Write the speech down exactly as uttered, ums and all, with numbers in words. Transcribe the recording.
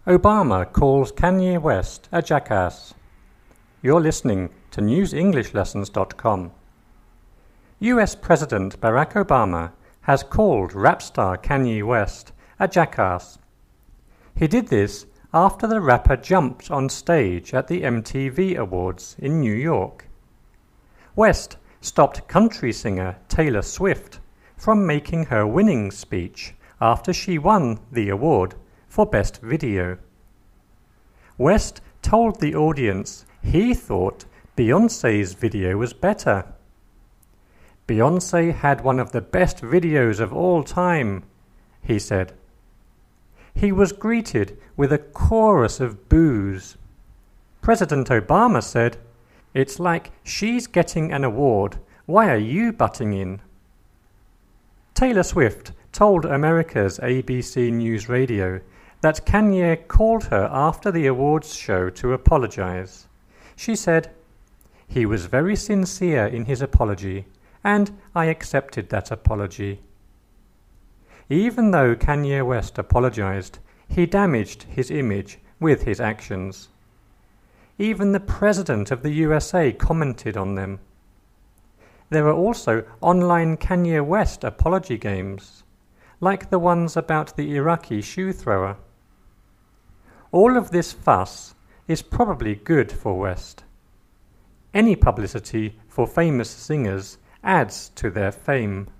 Obama calls Kanye West a jackass. You're listening to news english lessons dot com. U S President Barack Obama has called rap star Kanye West a jackass. He did this after the rapper jumped on stage at the M T V Awards in New York. West stopped country singer Taylor Swift from making her winning speech after she won the award for Best Video. West told the audience he thought Beyoncé's video was better. "Beyoncé had one of the best videos of all time," he said. He was greeted with a chorus of boos. President Obama said, "It's like she's getting an award. Why are you butting in?" Taylor Swift told America's A B C News Radio that Kanye called her after the awards show to apologize. She said, "He was very sincere in his apology, and I accepted that apology." Even though Kanye West apologized, he damaged his image with his actions. Even the President of the U S A commented on them. There are also online Kanye West apology games, like the ones about the Iraqi shoe thrower. All of this fuss is probably good for West. Any publicity for famous singers adds to their fame.